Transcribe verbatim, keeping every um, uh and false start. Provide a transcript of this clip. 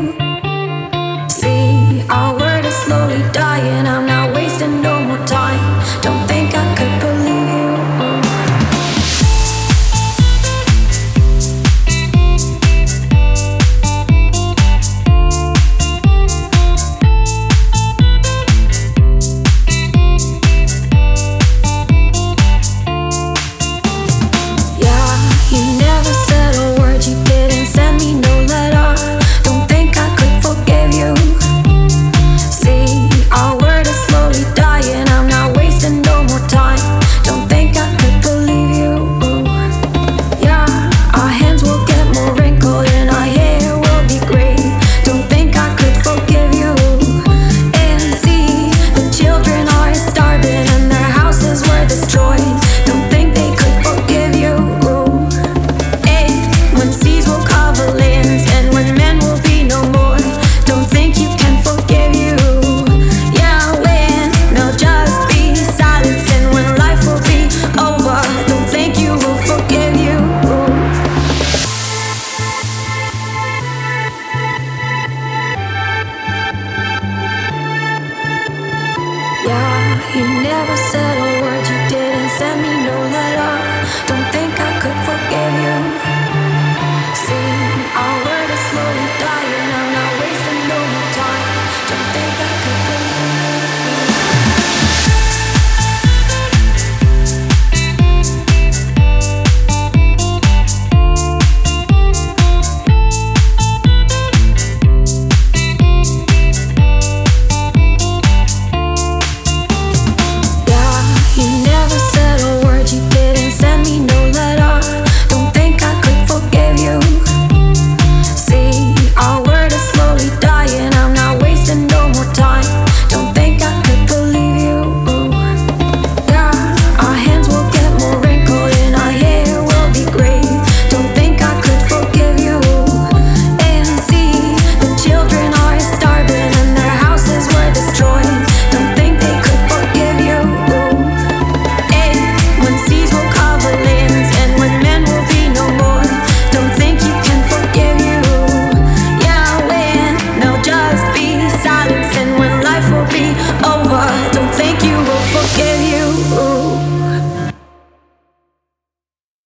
See, our word is slowly dying. I'm not wasting no more time. Don't think I could believe you. You never said a word, you didn't send me no letter. Don't think I could forgive you. See, I